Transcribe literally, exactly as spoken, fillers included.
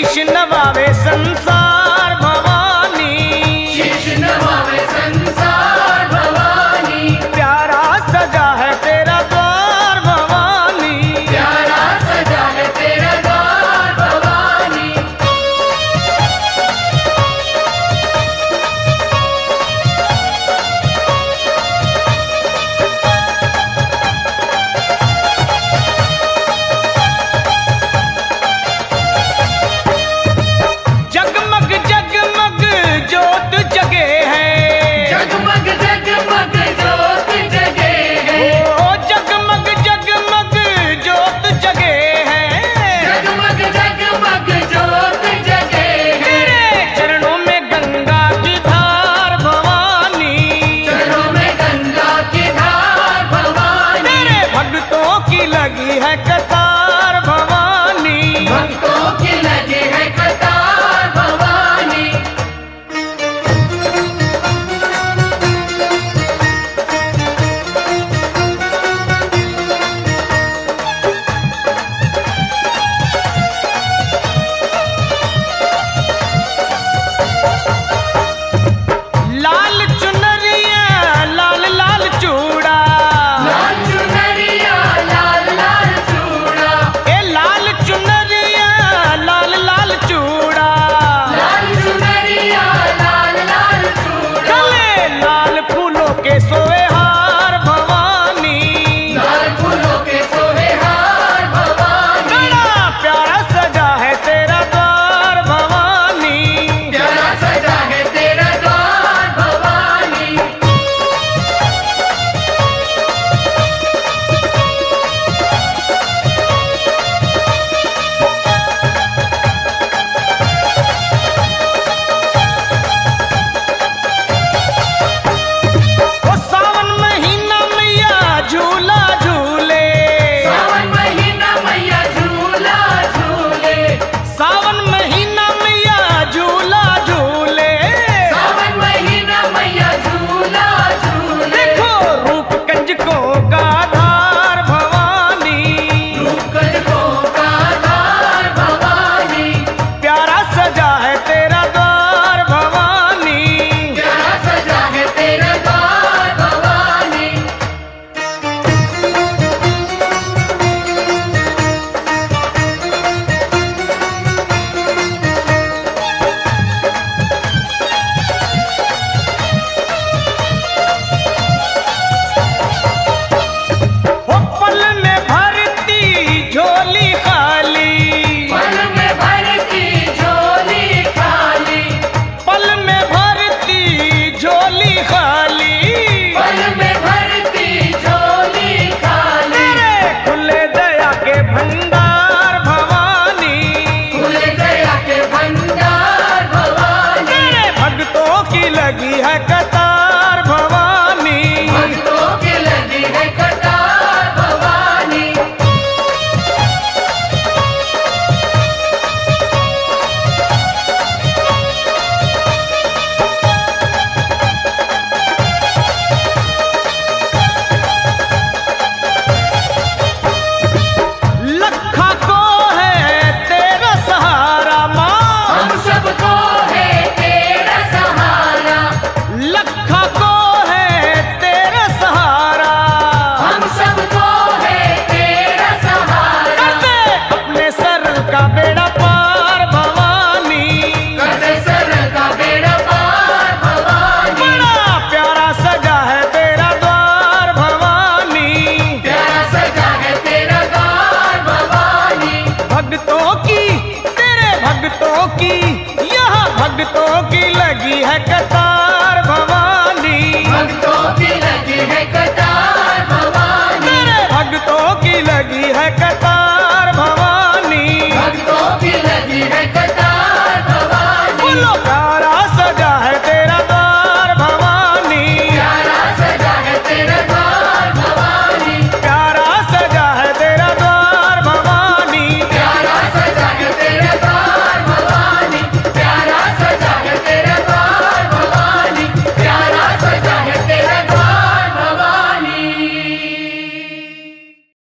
शीश नवावे संसार भवानी, शीश नवावे संसार भवानी। प्यारा सजा है तेरा द्वार भवानी, प्यारा सजा है तेरा द्वार भवानी। जगमग जगमग ज्योत जगे है, जगमग जगमग ज्योत जगे है, ओ जगमग जगमग ज्योत जगे है, जगमग जगमग ज्योत जगे है। तेरे चरणों में गंगा की धार भवानी, चरणों में गंगा की धार भवानी। तेरे भक्तों की लगी है कतार भवानी, भक्तों की लगी है कतार भवानी। लाल चुनरिया लाल लाल चूड़ा, लाल चुनरिया लाल लाल चूड़ा, ए लाल चुनरिया लाल लाल चूड़ा, लाल चुनरिया लाल लाल चूड़ा। गले लाल फूलों के सोए हार भवानी, लाल फूलों के सोहे हार भवानी। बड़ा प्यारा सजा है तेरा द्वार भवानी, प्यारा सजा है तेरा द्वार भवानी। ओ सावन महीना मैया झूला झूले, सावन महीना मैया झूला झूले, सावन महीना मैया झूला झूले, सावन महीना मैया झूला झूले। देखो रूप कंजकों का धार भवानी, रूपकजकों का धार भवानी। प्यारा सजा है तेरा द्वार भवानी, प्यारा सजा है तेरा द्वार भवानी। ओ पल में भरती झोली खाली, पल में भरती झोली खाली, पल में भरती झोली खाली, पल में भरती झोली खाली। तेरे खुले दया के भंडार भवानी, खुले दया के भंडार भवानी। तेरे भक्तों की लगी है कतार भवानी, भक्तों की लगी है कतार भवानी। लखा को है तेरा सहारा माँ, हम सबको है तेरा सहारा, लखा को है तेरा सहारा, हम सबको है तेरा सहारा। कर दे अपने सर का बेड़ा पार भवानी, कर दे सर का बेड़ा पार भवानी। बड़ा प्यारा सजा है तेरा द्वार भवानी, प्यारा सजा है तेरा द्वार भवानी। भक्तों की तेरे भक्तों की यहाँ भक्तों की लगी है कतार भवानी, भक्तों की लगी है कतार भवानी। तेरे भक्तों की लगी है कतार